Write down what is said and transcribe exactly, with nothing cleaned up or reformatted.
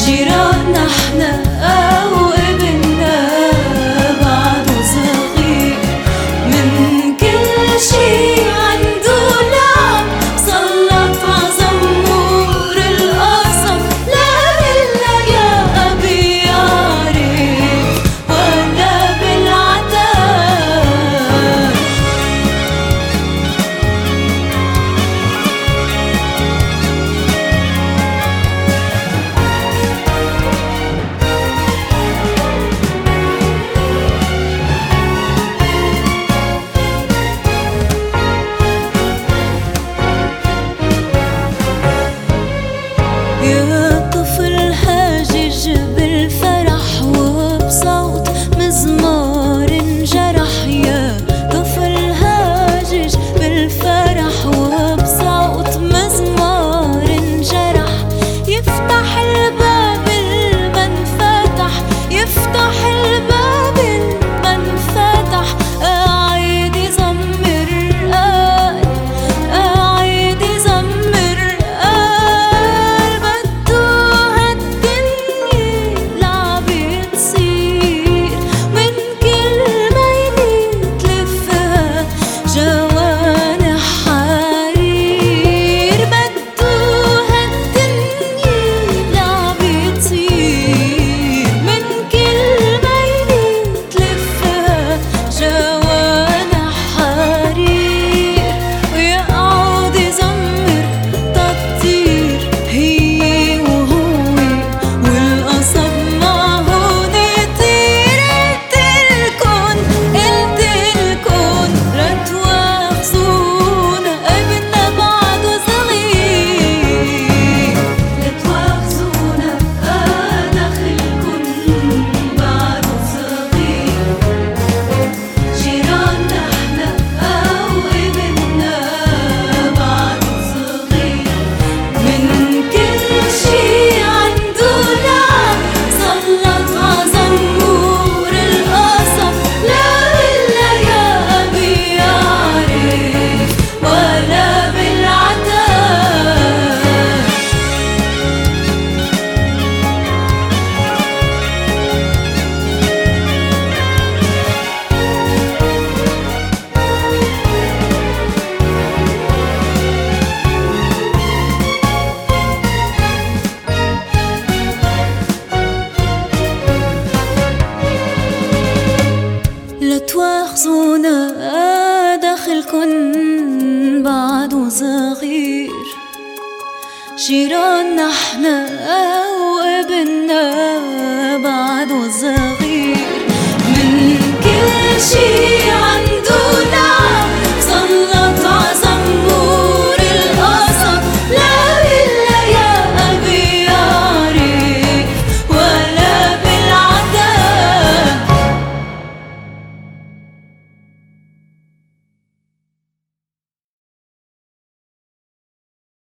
جيراننا احنا او ابننا بعده صغير، من كل شي عنده نعم سلط عزمور القصب. لا إلا يا أبي يعرف ولا بالعتاب. يا طفل هاجج بالفرح وبصوت مزمار انجرح، يا طفل هاجج بالفرح وبصوت مزمار انجرح. يفتح الباب المنفتح، يفتح الباب المنفتح، قاعد يزمر قال، قاعد يزمر قال بده هالدنيا لعبة تصير، من كل ميلة تلفها جوانح حرير. بده هالدنيا لعبة تصير، من كل ميلة تلفها جوانح حرير. ويقعد يزمر تطير هي وهو والقصب معهن يطير. قلتلكن قلتلكن لا تواخذونا ابننا بعده صغير، لا تواخذونا دخلكن بعده صغير. جيراننا احنا او ابننا بعده صغير، من كل شي عنده نعم سلط عزمور القصب. لا إلا يا أبي يعرف ولا بالعتاب. لا تواخذونا دخلكن بعده صغير. جيراننا احنا